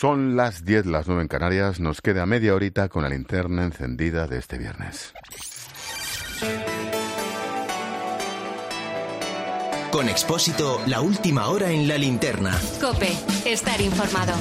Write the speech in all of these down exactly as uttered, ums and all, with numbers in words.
Son las diez, las nueve en Canarias. Nos queda media horita con la linterna encendida de este viernes. Con Expósito, la última hora en la linterna. COPE, estar informado.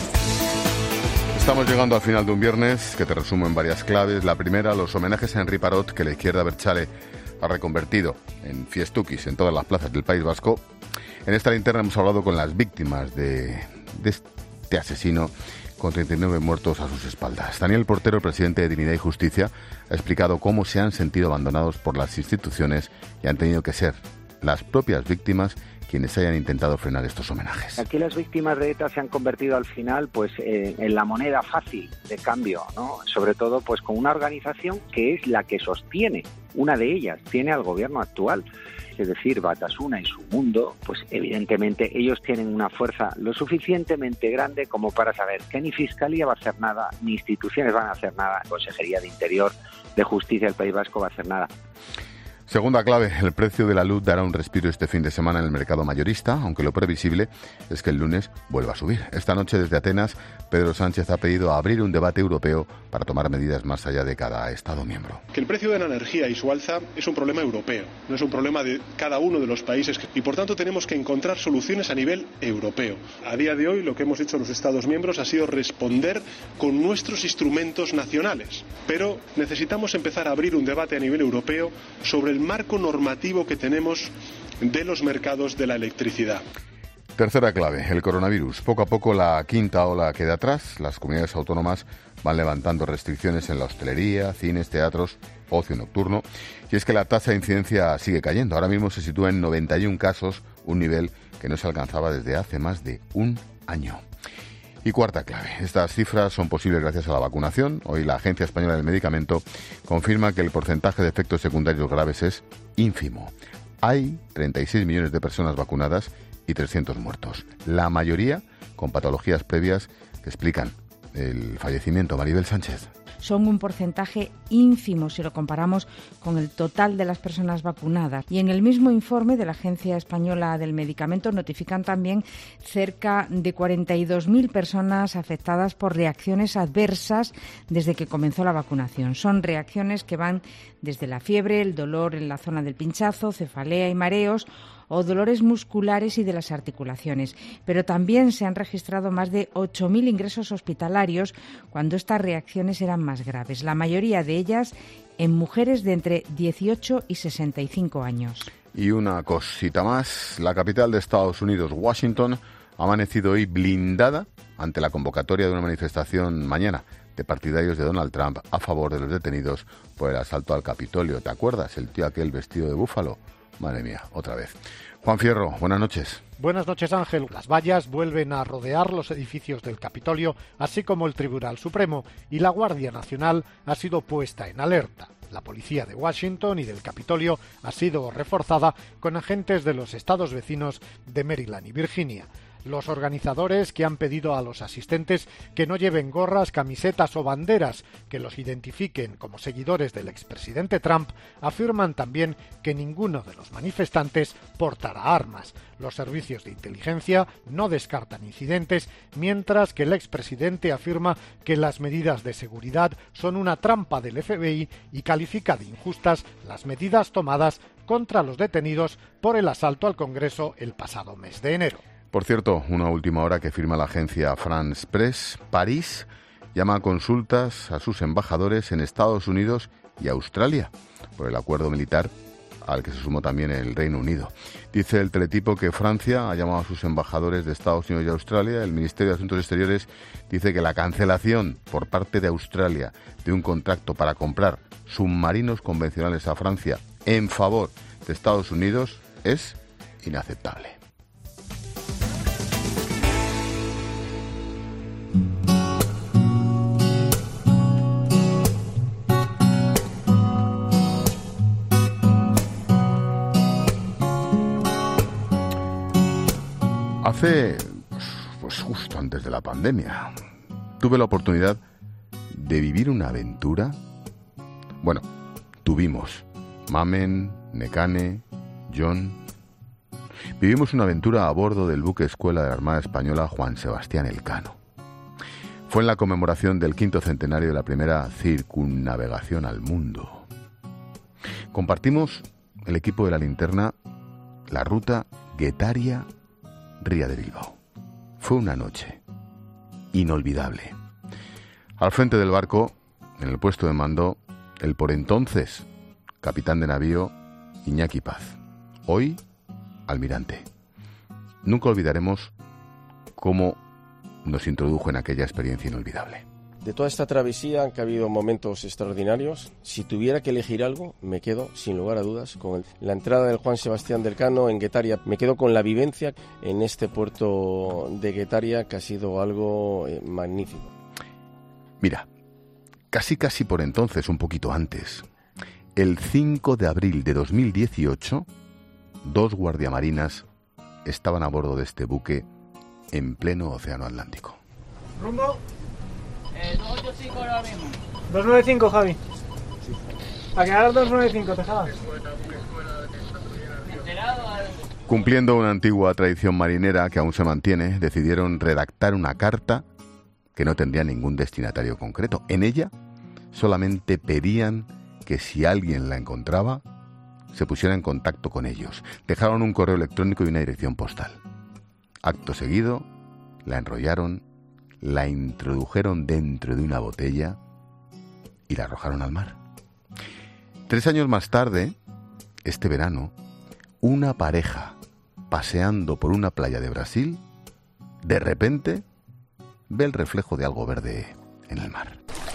Estamos llegando al final de un viernes que te resumo en varias claves. La primera, los homenajes a Henri Parot que la izquierda abertzale ha reconvertido en fiestuquis en todas las plazas del País Vasco. En esta linterna hemos hablado con las víctimas de, de este asesino con treinta y nueve muertos a sus espaldas. Daniel Portero, presidente de Dignidad y Justicia, ha explicado cómo se han sentido abandonados por las instituciones y han tenido que ser las propias víctimas quienes hayan intentado frenar estos homenajes. Aquí las víctimas de ETA se han convertido al final pues eh, en la moneda fácil de cambio, ¿no? Sobre todo pues con una organización que es la que sostiene, una de ellas tiene al gobierno actual. Es decir, Batasuna y su mundo, pues evidentemente ellos tienen una fuerza lo suficientemente grande como para saber que ni Fiscalía va a hacer nada, ni instituciones van a hacer nada, Consejería de Interior, de Justicia del País Vasco va a hacer nada. Segunda clave, el precio de la luz dará un respiro este fin de semana en el mercado mayorista, aunque lo previsible es que el lunes vuelva a subir. Esta noche desde Atenas, Pedro Sánchez ha pedido abrir un debate europeo para tomar medidas más allá de cada Estado miembro. Que el precio de la energía y su alza es un problema europeo, no es un problema de cada uno de los países y por tanto tenemos que encontrar soluciones a nivel europeo. A día de hoy lo que hemos hecho los Estados miembros ha sido responder con nuestros instrumentos nacionales, pero necesitamos empezar a abrir un debate a nivel europeo sobre el marco normativo que tenemos de los mercados de la electricidad. Tercera clave, el coronavirus. Poco a poco la quinta ola queda atrás. Las comunidades autónomas van levantando restricciones en la hostelería, cines, teatros, ocio nocturno. Y es que la tasa de incidencia sigue cayendo. Ahora mismo se sitúa en noventa y uno casos, un nivel que no se alcanzaba desde hace más de un año. Y cuarta clave, estas cifras son posibles gracias a la vacunación. Hoy la Agencia Española del Medicamento confirma que el porcentaje de efectos secundarios graves es ínfimo. Hay treinta y seis millones de personas vacunadas y trescientos muertos. La mayoría con patologías previas que explican el fallecimiento. Maribel Sánchez. Son un porcentaje ínfimo si lo comparamos con el total de las personas vacunadas. Y en el mismo informe de la Agencia Española del Medicamento notifican también cerca de cuarenta y dos mil personas afectadas por reacciones adversas desde que comenzó la vacunación. Son reacciones que van desde la fiebre, el dolor en la zona del pinchazo, cefalea y mareos, o dolores musculares y de las articulaciones. Pero también se han registrado más de ocho mil ingresos hospitalarios cuando estas reacciones eran más graves, la mayoría de ellas en mujeres de entre dieciocho y sesenta y cinco años. Y una cosita más, la capital de Estados Unidos, Washington, ha amanecido hoy blindada ante la convocatoria de una manifestación mañana de partidarios de Donald Trump a favor de los detenidos por el asalto al Capitolio. ¿Te acuerdas? El tío aquel vestido de búfalo. Madre mía, otra vez. Juan Fierro, buenas noches. Buenas noches, Ángel. Las vallas vuelven a rodear los edificios del Capitolio, así como el Tribunal Supremo, y la Guardia Nacional ha sido puesta en alerta. La policía de Washington y del Capitolio ha sido reforzada con agentes de los estados vecinos de Maryland y Virginia. Los organizadores, que han pedido a los asistentes que no lleven gorras, camisetas o banderas que los identifiquen como seguidores del expresidente Trump, afirman también que ninguno de los manifestantes portará armas. Los servicios de inteligencia no descartan incidentes, mientras que el expresidente afirma que las medidas de seguridad son una trampa del F B I y califica de injustas las medidas tomadas contra los detenidos por el asalto al Congreso el pasado mes de enero. Por cierto, una última hora que firma la agencia France Press. París llama a consultas a sus embajadores en Estados Unidos y Australia por el acuerdo militar al que se sumó también el Reino Unido. Dice el teletipo que Francia ha llamado a sus embajadores de Estados Unidos y Australia. El Ministerio de Asuntos Exteriores dice que la cancelación por parte de Australia de un contrato para comprar submarinos convencionales a Francia en favor de Estados Unidos es inaceptable. Hace, pues, pues justo antes de la pandemia, tuve la oportunidad de vivir una aventura. Bueno, tuvimos Mamen, Nekane, John. Vivimos una aventura a bordo del buque escuela de la Armada Española Juan Sebastián Elcano. Fue en la conmemoración del quinto centenario de la primera circunnavegación al mundo. Compartimos, el equipo de la linterna, la ruta Guetaria-Ría de Bilbao. Fue una noche inolvidable. Al frente del barco, en el puesto de mando, el por entonces capitán de navío Iñaki Paz. Hoy, almirante. Nunca olvidaremos cómo nos introdujo en aquella experiencia inolvidable. De toda esta travesía han habido momentos extraordinarios. Si tuviera que elegir algo, me quedo, sin lugar a dudas, con el, la entrada del Juan Sebastián del Cano en Guetaria. Me quedo con la vivencia en este puerto de Guetaria, que ha sido algo eh, magnífico. Mira, casi casi por entonces, un poquito antes, el cinco de abril de dos mil dieciocho, dos guardiamarinas estaban a bordo de este buque en pleno océano Atlántico. ¿Rumbo? Eh, dos ochenta y cinco ahora mismo. dos noventa y cinco, Javi. A quedar dos noventa y cinco, Tejada. Cumpliendo una antigua tradición marinera que aún se mantiene, decidieron redactar una carta que no tendría ningún destinatario concreto. En ella solamente pedían que si alguien la encontraba, se pusiera en contacto con ellos. Dejaron un correo electrónico y una dirección postal. Acto seguido, la enrollaron, la introdujeron dentro de una botella y la arrojaron al mar. Tres años más tarde, este verano, una pareja paseando por una playa de Brasil, de repente ve el reflejo de algo verde en el mar.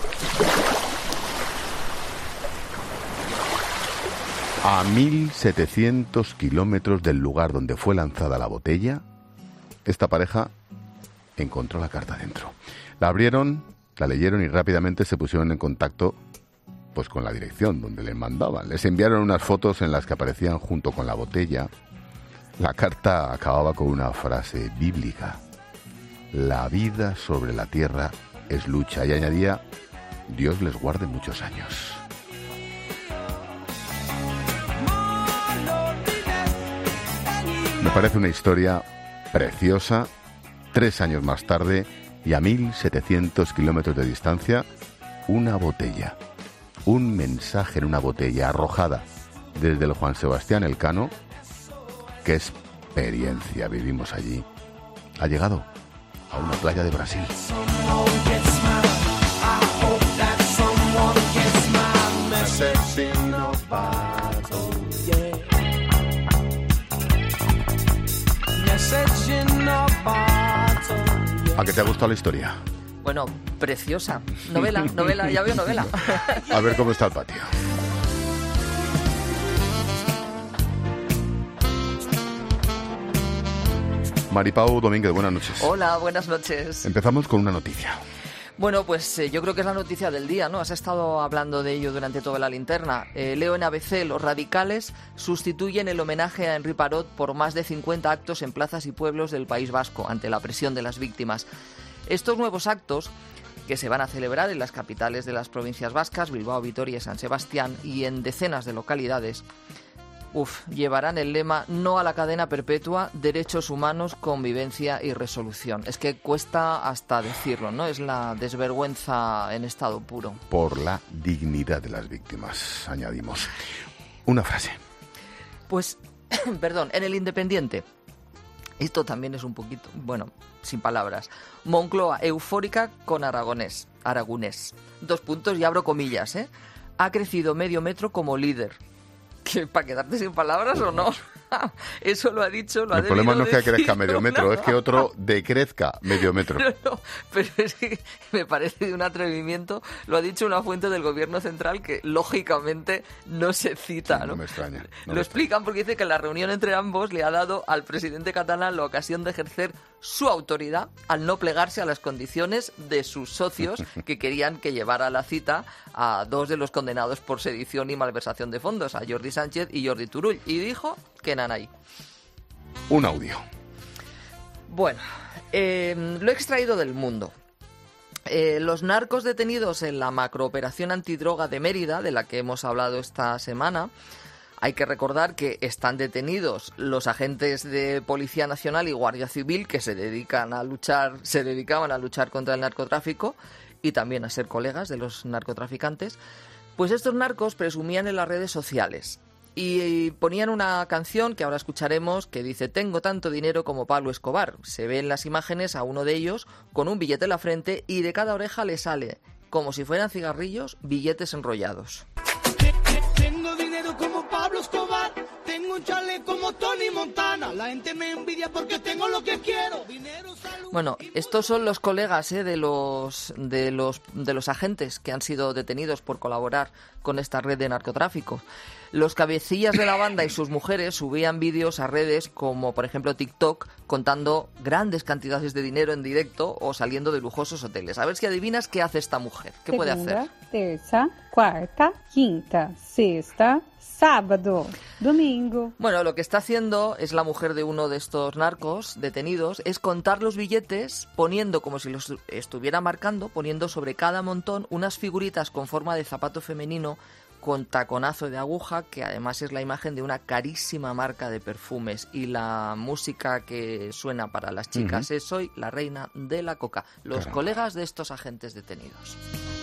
A mil setecientos kilómetros del lugar donde fue lanzada la botella, esta pareja encontró la carta dentro. La abrieron, la leyeron y rápidamente se pusieron en contacto pues con la dirección donde les mandaban. Les enviaron unas fotos en las que aparecían junto con la botella. La carta acababa con una frase bíblica: la vida sobre la tierra es lucha, y añadía: Dios les guarde muchos años. Me parece una historia preciosa. Tres años más tarde y a mil setecientos kilómetros de distancia, una botella, un mensaje en una botella arrojada desde el Juan Sebastián Elcano. ¿Qué experiencia vivimos allí? Ha llegado a una playa de Brasil. ¿A qué te ha gustado la historia? Bueno, preciosa. Novela, novela, ya veo novela. A ver cómo está el patio. Maripau Domínguez, buenas noches. Hola, buenas noches. Empezamos con una noticia. Bueno, pues eh, yo creo que es la noticia del día, ¿no? Has estado hablando de ello durante toda la linterna. Eh, leo en A B C, los radicales sustituyen el homenaje a Henri Parot por más de cincuenta actos en plazas y pueblos del País Vasco, ante la presión de las víctimas. Estos nuevos actos, que se van a celebrar en las capitales de las provincias vascas, Bilbao, Vitoria y San Sebastián, y en decenas de localidades, Uf, llevarán el lema no a la cadena perpetua, derechos humanos, convivencia y resolución. Es que cuesta hasta decirlo, ¿no? Es la desvergüenza en estado puro. Por la dignidad de las víctimas, añadimos. Una frase. Pues, perdón, en El Independiente. Esto también es un poquito, bueno, sin palabras. Moncloa eufórica con Aragonés. Aragonés. Dos puntos y abro comillas, ¿eh? Ha crecido medio metro como líder. ¿Que para quedarte sin palabras o no? Eso lo ha dicho, lo ha El problema no es que decir, crezca medio metro, no. Es que otro decrezca medio metro. No, no, pero es que me parece de un atrevimiento. Lo ha dicho una fuente del gobierno central que, lógicamente, no se cita, ¿no? No me extraña. No lo me explican porque dice que la reunión entre ambos le ha dado al presidente catalán la ocasión de ejercer su autoridad al no plegarse a las condiciones de sus socios que querían que llevara a la cita a dos de los condenados por sedición y malversación de fondos, a Jordi Sánchez y Jordi Turull, y dijo que nanay. Un audio. Bueno, eh, lo he extraído del Mundo. Eh, los narcos detenidos en la macrooperación antidroga de Mérida, de la que hemos hablado esta semana, Hay que recordar que están detenidos los agentes de Policía Nacional y Guardia Civil que se dedican a luchar, se dedicaban a luchar contra el narcotráfico y también a ser colegas de los narcotraficantes. Pues estos narcos presumían en las redes sociales y ponían una canción que ahora escucharemos que dice: tengo tanto dinero como Pablo Escobar. Se ven las imágenes a uno de ellos con un billete en la frente y de cada oreja le sale, como si fueran cigarrillos, billetes enrollados. Tengo dinero como Pablo Escobar, tengo un chalet como Tony Montana, la gente me envidia porque tengo lo que quiero, dinero, salud. Bueno, estos son los colegas ¿eh? de los de los de los agentes que han sido detenidos por colaborar con esta red de narcotráfico. Los cabecillas de la banda y sus mujeres subían vídeos a redes como, por ejemplo, TikTok, contando grandes cantidades de dinero en directo o saliendo de lujosos hoteles. A ver si adivinas qué hace esta mujer. ¿Qué Segunda, puede hacer? Tercera, cuarta, quinta, sexta, sábado, domingo. Bueno, lo que está haciendo es la mujer de uno de estos narcos detenidos, es contar los billetes poniendo, como si los estuviera marcando, poniendo sobre cada montón unas figuritas con forma de zapato femenino con taconazo de aguja, que además es la imagen de una carísima marca de perfumes. Y la música que suena para las chicas uh-huh. es Soy la reina de la coca. Los Caramba. colegas de estos agentes detenidos.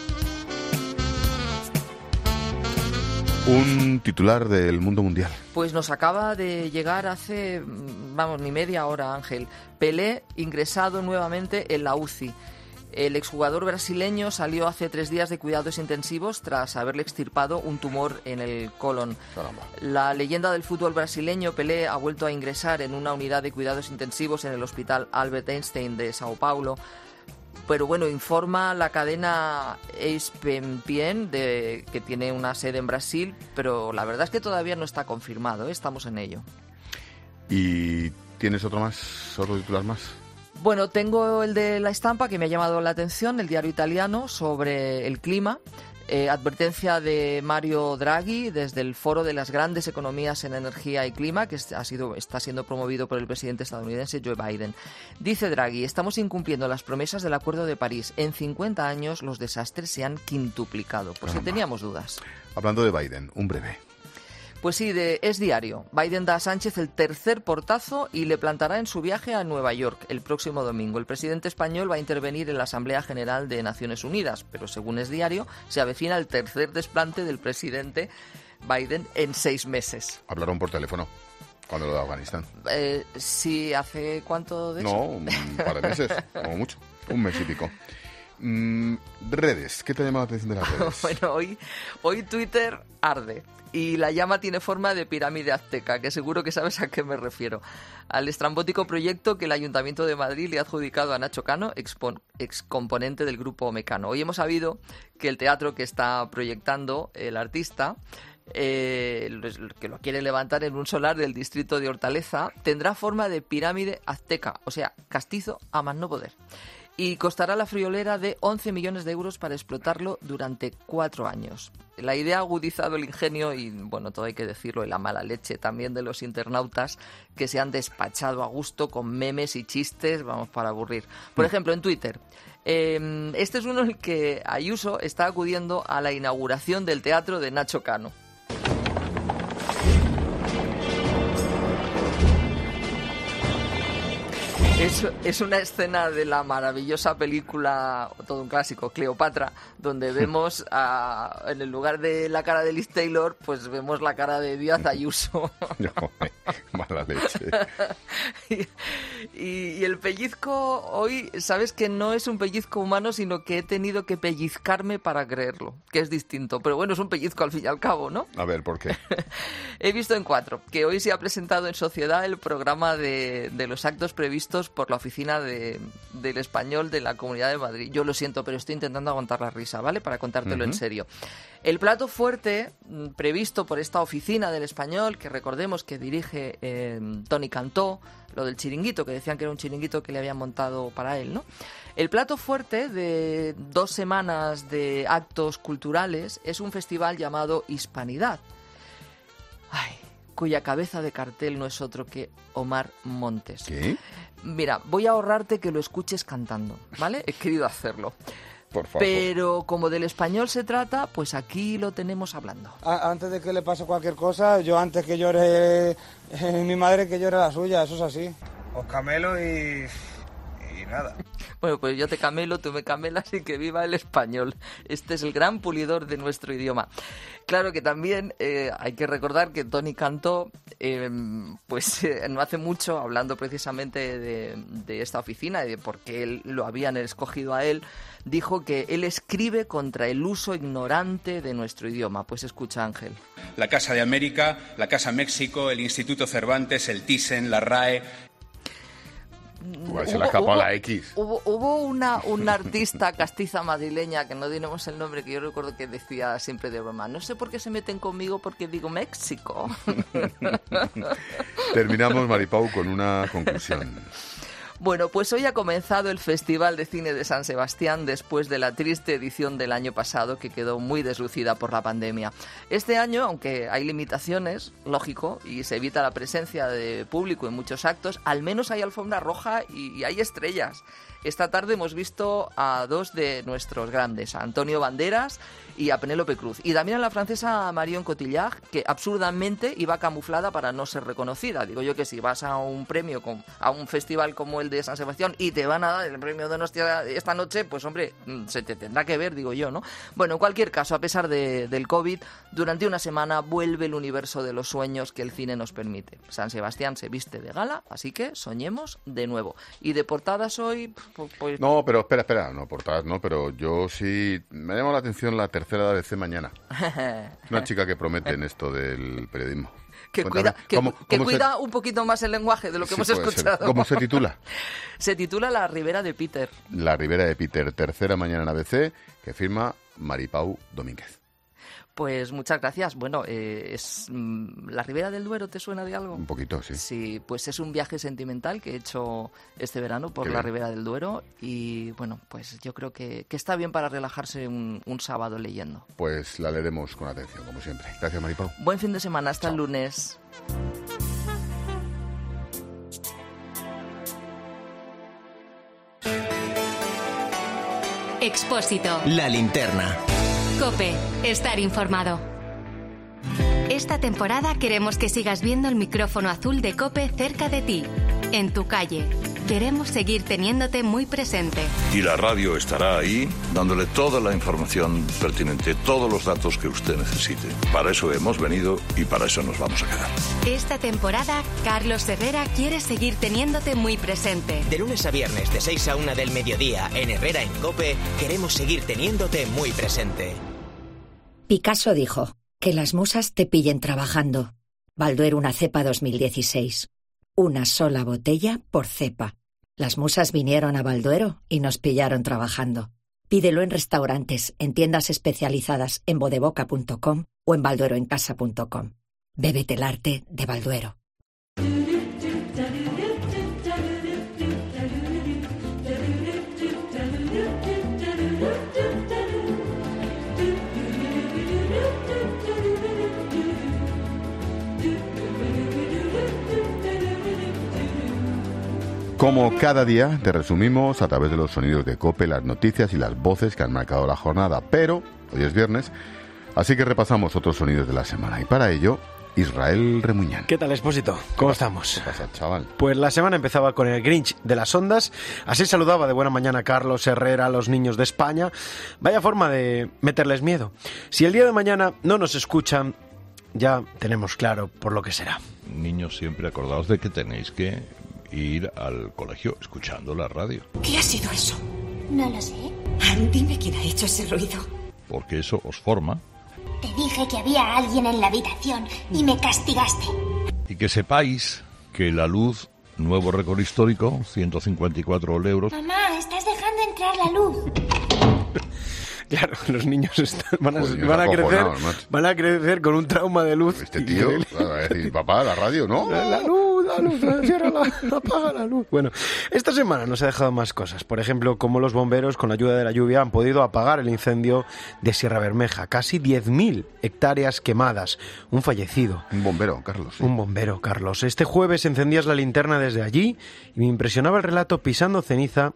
Un titular del mundo mundial. Pues nos acaba de llegar hace, vamos, ni media hora, Ángel. Pelé ingresado nuevamente en la U C I. El exjugador brasileño salió hace tres días de cuidados intensivos tras haberle extirpado un tumor en el colon. Caramba. La leyenda del fútbol brasileño, Pelé, ha vuelto a ingresar en una unidad de cuidados intensivos en el Hospital Albert Einstein de Sao Paulo. Pero bueno, informa la cadena E S P N de que tiene una sede en Brasil, pero la verdad es que todavía no está confirmado, ¿eh? Estamos en ello. ¿Y tienes otro más, otro titular más? Bueno, tengo el de La Estampa, que me ha llamado la atención, el diario italiano, sobre el clima. Eh, advertencia de Mario Draghi desde el Foro de las Grandes Economías en Energía y Clima, que ha sido, está siendo promovido por el presidente estadounidense Joe Biden. Dice Draghi: estamos incumpliendo las promesas del Acuerdo de París. En cincuenta años los desastres se han quintuplicado. Pues si teníamos dudas. Hablando de Biden, un breve. Pues sí, de Es Diario. Biden da a Sánchez el tercer portazo y le plantará en su viaje a Nueva York el próximo domingo. El presidente español va a intervenir en la Asamblea General de Naciones Unidas, pero según Es Diario, se avecina el tercer desplante del presidente Biden en seis meses. Hablaron por teléfono cuando lo de Afganistán. Eh, sí, ¿hace cuánto de eso? No, un par de meses, como mucho, un mes y pico. Mm, redes, ¿qué te ha llamado la atención de las redes? Bueno, hoy, hoy Twitter arde. Y la llama tiene forma de pirámide azteca, que seguro que sabes a qué me refiero. Al estrambótico proyecto que el Ayuntamiento de Madrid le ha adjudicado a Nacho Cano, excomponente del grupo Mecano. Hoy hemos sabido que el teatro que está proyectando el artista, eh, que lo quiere levantar en un solar del distrito de Hortaleza, tendrá forma de pirámide azteca, o sea, castizo a más no poder. Y costará la friolera de once millones de euros para explotarlo durante cuatro años. La idea ha agudizado el ingenio y, bueno, todo hay que decirlo, y la mala leche también de los internautas que se han despachado a gusto con memes y chistes, vamos, para aburrir. Por ejemplo, en Twitter, eh, este es uno en el que Ayuso está acudiendo a la inauguración del teatro de Nacho Cano. Es, es una escena de la maravillosa película, todo un clásico, Cleopatra, donde vemos a, en el lugar de la cara de Liz Taylor, pues vemos la cara de Díaz Ayuso. No, mala leche. y, y, y el pellizco hoy, sabes que no es un pellizco humano, sino que he tenido que pellizcarme para creerlo, que es distinto. Pero bueno, es un pellizco al fin y al cabo, ¿no? A ver, ¿por qué? He visto en Cuatro que hoy se ha presentado en Sociedad el programa de, de los actos previstos por la oficina de, del Español de la Comunidad de Madrid. Yo lo siento, pero estoy intentando aguantar la risa, ¿vale? Para contártelo uh-huh. en serio. El plato fuerte previsto por esta oficina del Español, que recordemos que dirige eh, Toni Cantó, lo del chiringuito, que decían que era un chiringuito que le habían montado para él, ¿no? El plato fuerte de dos semanas de actos culturales es un festival llamado Hispanidad. Ay, cuya cabeza de cartel no es otro que Omar Montes. ¿Qué? Mira, voy a ahorrarte que lo escuches cantando, ¿vale? He querido hacerlo. Por favor. Pero como del español se trata, pues aquí lo tenemos hablando. A- antes de que le pase cualquier cosa, yo antes que llore eh, mi madre, que llore la suya, eso es así. Os camelo y... y nada. Bueno, pues yo te camelo, tú me camelas y que viva el español. Este es el gran pulidor de nuestro idioma. Claro que también eh, hay que recordar que Tony Cantó, eh, pues eh, no hace mucho, hablando precisamente de, de esta oficina y de por qué él, lo habían escogido a él, dijo que él escribe contra el uso ignorante de nuestro idioma. Pues escucha, Ángel. La Casa de América, la Casa México, el Instituto Cervantes, el Thyssen, la R A E... Igual se le ha escapado la X. Hubo, hubo una, una artista castiza madrileña, que no diremos el nombre, que yo recuerdo que decía siempre de broma, no sé por qué se meten conmigo porque digo México. Terminamos, Maripau, con una conclusión. Bueno, pues hoy ha comenzado el Festival de Cine de San Sebastián después de la triste edición del año pasado que quedó muy deslucida por la pandemia. Este año, aunque hay limitaciones, lógico, y se evita la presencia de público en muchos actos, al menos hay alfombra roja y, y hay estrellas. Esta tarde hemos visto a dos de nuestros grandes, a Antonio Banderas y a Penélope Cruz. Y también a la francesa Marion Cotillard, que absurdamente iba camuflada para no ser reconocida. Digo yo que si vas a un premio, con, a un festival como el de San Sebastián y te van a dar el premio de Donostia esta noche, pues hombre, se te tendrá que ver, digo yo, ¿no? Bueno, en cualquier caso, a pesar de, del COVID, durante una semana vuelve el universo de los sueños que el cine nos permite. San Sebastián se viste de gala, así que soñemos de nuevo. Y de portadas hoy... Pues... No, pero espera, espera, no, portadas no, pero yo sí... Me llama la atención la tercera de A B C mañana. Una chica que promete en esto del periodismo. Que Cuéntame, cuida, que, ¿cómo, que cómo cuida se... un poquito más el lenguaje de lo que Sí, hemos puede escuchado. ser. ¿Cómo se titula? Se titula La Ribera de Peter. La Ribera de Peter, tercera mañana en A B C, que firma Maripau Domínguez. Pues muchas gracias. Bueno, eh, es mm, ¿La Ribera del Duero te suena de algo? Un poquito, sí. Sí, pues es un viaje sentimental que he hecho este verano por Qué la bien. Ribera del Duero y bueno, pues yo creo que, que está bien para relajarse un, un sábado leyendo. Pues la leeremos con atención, como siempre. Gracias, Maripau. Buen fin de semana, hasta Chao. el lunes. Expósito. La linterna. COPE. Estar informado. Esta temporada queremos que sigas viendo el micrófono azul de COPE cerca de ti, en tu calle. Queremos seguir teniéndote muy presente. Y la radio estará ahí, dándole toda la información pertinente, todos los datos que usted necesite. Para eso hemos venido y para eso nos vamos a quedar. Esta temporada, Carlos Herrera quiere seguir teniéndote muy presente. De lunes a viernes, de seis a una del mediodía, en Herrera en COPE, queremos seguir teniéndote muy presente. Picasso dijo, que las musas te pillen trabajando. Balduero una cepa dos mil dieciséis. Una sola botella por cepa. Las musas vinieron a Balduero y nos pillaron trabajando. Pídelo en restaurantes, en tiendas especializadas en bodeboca punto com o en baldueroencasa punto com. Bébete el arte de Balduero. Como cada día, te resumimos a través de los sonidos de COPE las noticias y las voces que han marcado la jornada. Pero hoy es viernes, así que repasamos otros sonidos de la semana. Y para ello, Israel Remuñán. ¿Qué tal, Expósito? ¿Cómo estamos? ¿Qué pasa, chaval? Pues la semana empezaba con el Grinch de las ondas. Así saludaba de buena mañana Carlos Herrera a los niños de España. Vaya forma de meterles miedo. Si el día de mañana no nos escuchan, ya tenemos claro por lo que será. Niños, siempre acordaos de que tenéis que ir al colegio escuchando la radio. ¿Qué ha sido eso? No lo sé. Dime quién ha hecho ese ruido. Porque eso os forma. Te dije que había alguien en la habitación y me castigaste. Y que sepáis que la luz, nuevo récord histórico, ciento cincuenta y cuatro euros. Mamá, estás dejando entrar la luz. Claro, los niños están, van, a, Joder, van, a crecer, macho. van a crecer con un trauma de luz. Este tío va a decir, papá, la radio, ¿no? La, la luz, la luz, cierra la, apaga la luz. Bueno, esta semana nos ha dejado más cosas. Por ejemplo, cómo los bomberos, con ayuda de la lluvia, han podido apagar el incendio de Sierra Bermeja. Casi diez mil hectáreas quemadas. Un fallecido. Un bombero, Carlos. Sí. Un bombero, Carlos. Este jueves encendías la linterna desde allí y me impresionaba el relato pisando ceniza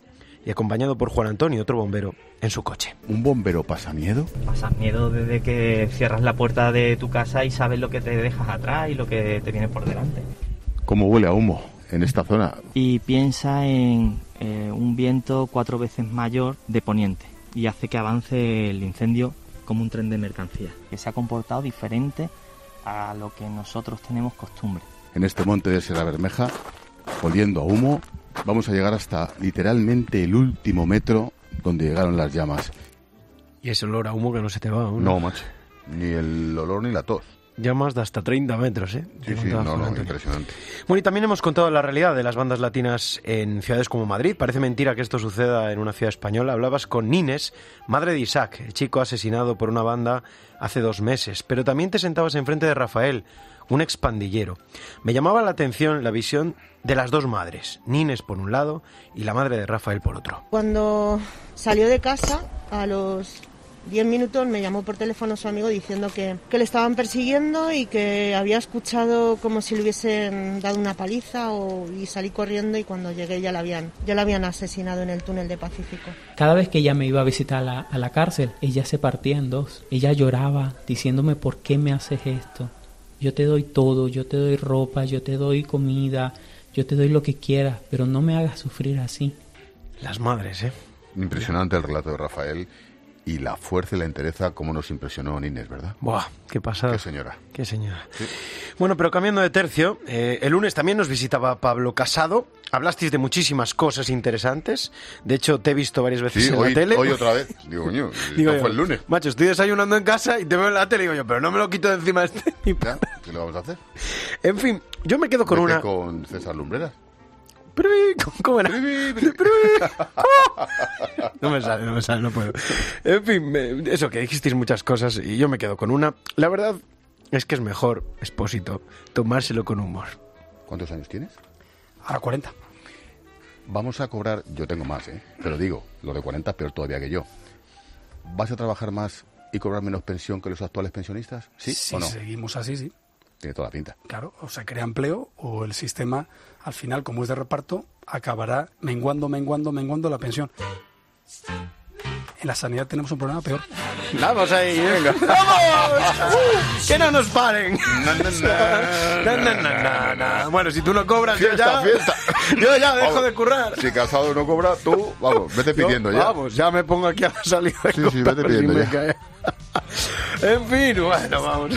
y acompañado por Juan Antonio, otro bombero, en su coche. ¿Un bombero pasa miedo? Pasas miedo desde que cierras la puerta de tu casa y sabes lo que te dejas atrás y lo que te viene por delante. ¿Cómo huele a humo en esta zona? Y piensa en eh, un viento cuatro veces mayor de poniente y hace que avance el incendio como un tren de mercancías, que se ha comportado diferente a lo que nosotros tenemos costumbre. En este monte de Sierra Bermeja, oliendo a humo, vamos a llegar hasta literalmente el último metro donde llegaron las llamas. Y ese olor a humo que no se te va, ¿no? No, macho, ni el olor ni la tos. Llamas de hasta treinta metros, ¿eh? Sí, sí, no, no, impresionante. Bueno, y también hemos contado la realidad de las bandas latinas en ciudades como Madrid. Parece mentira que esto suceda en una ciudad española. Hablabas con Nines, madre de Isaac, el chico asesinado por una banda hace dos meses. Pero también te sentabas enfrente de Rafael, un expandillero. Me llamaba la atención la visión de las dos madres, Nines por un lado y la madre de Rafael por otro. Cuando salió de casa, a los diez minutos me llamó por teléfono su amigo diciendo que, que le estaban persiguiendo y que había escuchado como si le hubiesen dado una paliza o, y salí corriendo y cuando llegué ya la habían, ya la habían asesinado en el túnel de Pacífico. Cada vez que ella me iba a visitar a la, a la cárcel, ella se partía en dos. Ella lloraba diciéndome ¿por qué me haces esto? Yo te doy todo, yo te doy ropa, yo te doy comida, yo te doy lo que quieras, pero no me hagas sufrir así. Las madres, ¿eh? Impresionante el relato de Rafael. Y la fuerza y la entereza, como nos impresionó Nines, ¿verdad? Buah, qué pasada. Qué señora. Qué señora. Sí. Bueno, pero cambiando de tercio, eh, el lunes también nos visitaba Pablo Casado. Hablasteis de muchísimas cosas interesantes. De hecho, te he visto varias veces sí, en hoy, la tele. hoy otra vez. Digo, coño, digo esto yo, fue el lunes. Macho, estoy desayunando en casa y te veo en la tele y digo yo, pero no me lo quito de encima de este. ¿Ya? ¿Qué lo vamos a hacer? En fin, yo me quedo con Vete una... con César Lumbreras. ¿Cómo era? No me sale, no me sale, no puedo. En fin, me, eso, que dijisteis muchas cosas y yo me quedo con una. La verdad es que es mejor, Expósito, tomárselo con humor. ¿Cuántos años tienes? Ahora cuarenta. Vamos a cobrar, yo tengo más, ¿eh? Pero digo, los de cuarenta peor todavía que yo. ¿Vas a trabajar más y cobrar menos pensión que los actuales pensionistas? ¿Sí, sí o no? Si seguimos así, sí. Tiene toda la pinta. Claro, o se crea empleo o el sistema, al final, como es de reparto, acabará menguando, menguando, menguando la pensión. En la sanidad tenemos un problema peor. Vamos ahí, venga. ¡Vamos! ¡Uh! ¡Que no nos paren! Na, na, na, na, na. Bueno, si tú no cobras, fiesta, yo ya... Fiesta. Yo ya dejo vamos, de currar. Si Casado no cobra, tú, vamos, vete pidiendo yo, ya. Vamos, ya me pongo aquí a la salida. Sí, sí, vete pidiendo ya. Cae. En fin, bueno, vamos...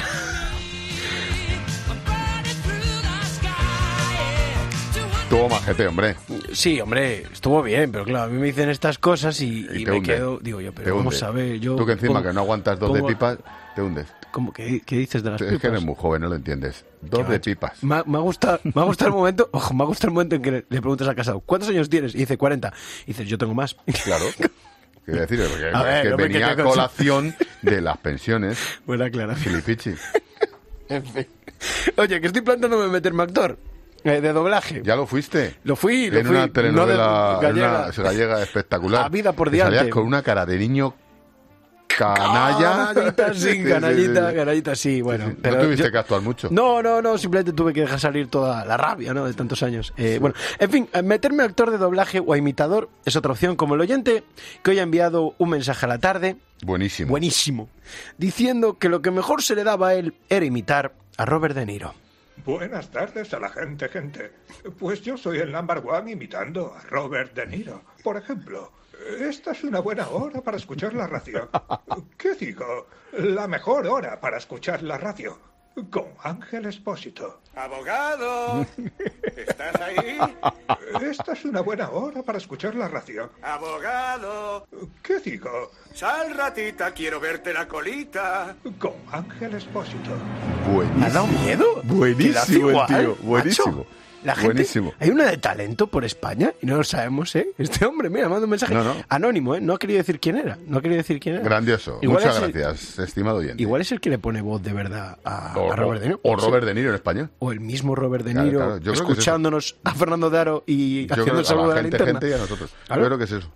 Estuvo majete, hombre. Sí, hombre, estuvo bien, pero claro, a mí me dicen estas cosas y, y, y me hunde. quedo, digo yo, pero vamos a ver, yo... Tú que encima pongo, que no aguantas dos pongo, de pipas, te hundes. ¿Cómo? ¿Qué, qué dices de las es pipas? Es que eres muy joven, no lo entiendes. Dos de pipas. Me, me ha gustado, me ha gustado el momento, ojo, me ha gustado el momento en que le, le preguntas a Casado, ¿cuántos años tienes? Y dice, cuarenta. Y dices, yo tengo más. Claro. Quiero decir, porque a ver, que no venía me a colación de las pensiones. Buena aclaración. Filipichi. En fin. Oye, que estoy planteándome meterme actor. Eh, de doblaje. ¿Ya lo fuiste? Lo fui, lo en fui. Una telenovela, no de, gallega. En una gallega espectacular. A vida por diante. Salías con una cara de niño canalla. Canallita, sí, canallita, canallita, sí, bueno. Sí, sí. Pero no tuviste yo, que actuar mucho. No, no, no, simplemente tuve que dejar salir toda la rabia, ¿no? De tantos años. Eh, sí. Bueno, en fin, meterme a actor de doblaje o a imitador es otra opción, como el oyente que hoy ha enviado un mensaje a la tarde. Buenísimo. Buenísimo. Diciendo que lo que mejor se le daba a él era imitar a Robert De Niro. Buenas tardes a la gente, gente. Pues yo soy el number one imitando a Robert De Niro. Por ejemplo, esta es una buena hora para escuchar la radio. ¿Qué digo? La mejor hora para escuchar la radio. Con Ángel Expósito. ¡Abogado! ¿Estás ahí? Esta es una buena hora para escuchar la radio. ¡Abogado! ¿Qué digo? Sal, ratita, quiero verte la colita. Con Ángel Expósito. Buenísimo. ¿Me ha dado miedo? Buenísimo, igual, tío. Buenísimo. Macho. La gente, buenísimo. Hay una de talento por España y no lo sabemos, ¿eh? Este hombre, mira, manda un mensaje no, no. anónimo, ¿eh? No ha querido decir quién era. No ha querido decir quién era. Grandioso. Igual Muchas el, gracias, estimado oyente. Igual es el que le pone voz de verdad a, o, a Robert De Niro. O Robert De Niro en español. O el mismo Robert De Niro, claro, claro. escuchándonos es a Fernando de Aro y Yo haciendo el saludo a la de la gente, linterna. gente y a nosotros. ¿Claro? Yo creo que es eso.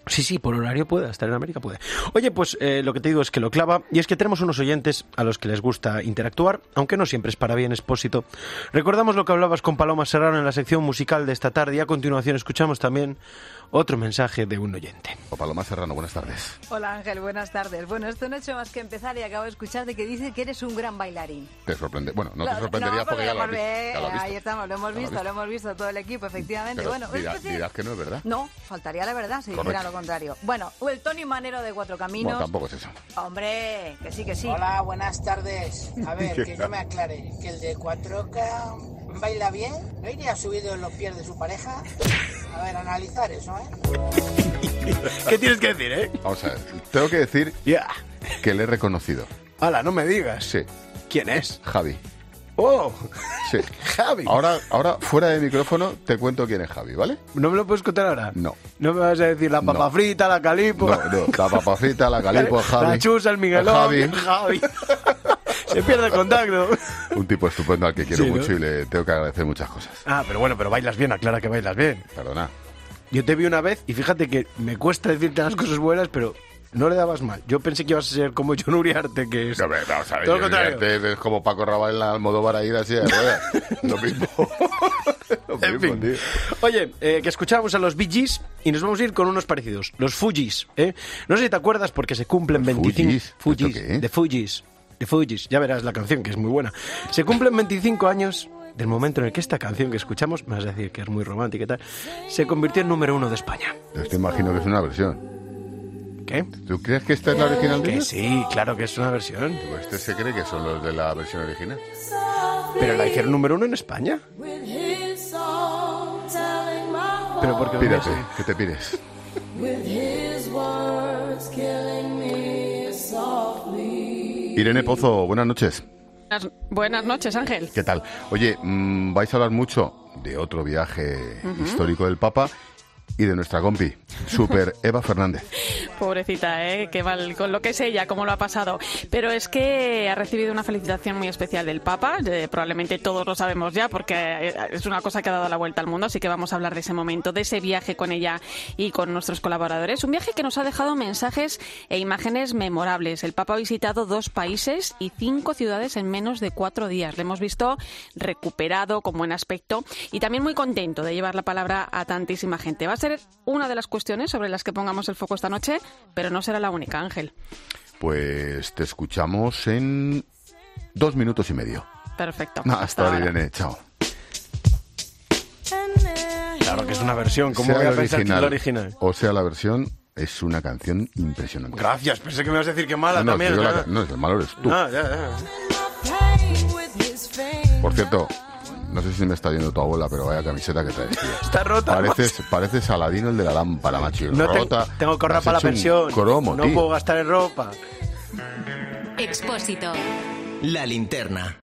Sí, sí, por horario puede, estar en América puede. Oye, pues eh, lo que te digo es que lo clava, y es que tenemos unos oyentes a los que les gusta interactuar, aunque no siempre es para bien, Expósito. Recordamos lo que hablabas con Paloma Serrano en la sección musical de esta tarde, y a continuación escuchamos también otro mensaje de un oyente. O Paloma Serrano, buenas tardes. Hola Ángel, buenas tardes. Bueno, esto no he hecho más que empezar y acabo de escuchar de que dice que eres un gran bailarín. Te sorprende, bueno, no Claro, te sorprendería no, porque ya lo has visto. eh, Ya lo has visto. Ahí estamos, lo hemos Ya lo has visto, lo hemos visto todo el equipo, efectivamente. Pero bueno, dirá- es que sí- dirás que no es verdad. No, faltaría la verdad si dijera Correcto. lo contrario. Bueno, el Tony Manero de Cuatro Caminos. Bueno, tampoco es eso. Hombre, que sí, que sí. Hola, buenas tardes. A ver, ¿Qué que yo tal? me aclare. Que el de cuatro K baila bien. ¿No iría subido en los pies de su pareja? A ver, analizar eso, ¿eh? ¿Qué tienes que decir, eh? Vamos a ver, tengo que decir Ya. que le he reconocido. Hala, no me digas. Sí. ¿Quién es? Javi. ¡Oh! Sí. Javi. Ahora, ahora, fuera de micrófono, te cuento quién es Javi, ¿vale? ¿No me lo puedes contar ahora? No. ¿No me vas a decir la papa No. frita, la calipo? No, no, la papa frita, la calipo, Javi. La chusa, el Miguelón. Javi. Javi. Se pierde el contacto. Un tipo estupendo al que quiero Sí, ¿no? mucho y le tengo que agradecer muchas cosas. Ah, pero bueno, pero bailas bien, aclara que bailas bien. Perdona. Yo te vi una vez y fíjate que me cuesta decirte las cosas buenas, pero no le dabas mal. Yo pensé que ibas a ser como John Uriarte, que es... No, hombre, vamos a ver, todo lo yo contrario. diría, es como Paco Rabanne en la Almodóvar ahí de silla de ruedas. Lo mismo. Lo mismo, En fin. tío. Oye, eh, que escuchábamos a los Bee Gees y nos vamos a ir con unos parecidos. Los Fugees, ¿eh? No sé si te acuerdas porque se cumplen veinticinco... Fugees? Fugees, ¿Esto qué? The Fugees. The Fugees. Ya verás la canción, que es muy buena. Se cumplen veinticinco años del momento en el que esta canción que escuchamos, me vas a decir que es muy romántica y tal, se convirtió en número uno de España. Yo te imagino que es una versión. ¿Qué? ¿Tú crees que esta es la original de Que ellos? sí, claro que es una versión. Pues este se cree que son los de la versión original. Pero la hicieron número uno en España. Pero porque Pírate, ¿qué te pides? Irene Pozo, buenas noches. Buenas, buenas noches, Ángel. ¿Qué tal? Oye, mmm, vais a hablar mucho de otro viaje Ujú. histórico del Papa y de nuestra compi, Super Eva Fernández. Pobrecita, ¿eh? Qué mal con lo que es ella, cómo lo ha pasado. Pero es que ha recibido una felicitación muy especial del Papa. Eh, probablemente todos lo sabemos ya, porque es una cosa que ha dado la vuelta al mundo. Así que vamos a hablar de ese momento, de ese viaje con ella y con nuestros colaboradores. Un viaje que nos ha dejado mensajes e imágenes memorables. El Papa ha visitado dos países y cinco ciudades en menos de cuatro días. Le hemos visto recuperado, con buen aspecto y también muy contento de llevar la palabra a tantísima gente. Va a ser una de las cuestiones sobre las que pongamos el foco esta noche, pero no será la única, Ángel. Pues te escuchamos en dos minutos y medio. Perfecto. No, hasta ahora, Irene, chao. Claro que es una versión, ¿cómo Sea voy a el pensar que es la original, original? o sea la versión, es una canción impresionante. Gracias, pensé que me ibas a decir que mala No, no, también. te digo ¿no? la- no, el malo eres tú. Ah, ya, ya. Por cierto, no sé si me está viendo tu abuela, pero vaya camiseta que traes, tío. Está rota. Pareces, pareces Aladino, el de la lámpara, macho. No te- rota. tengo que ahorrar Has para la hecho un pensión. cromo, no tío. puedo gastar en ropa. Expósito. La linterna.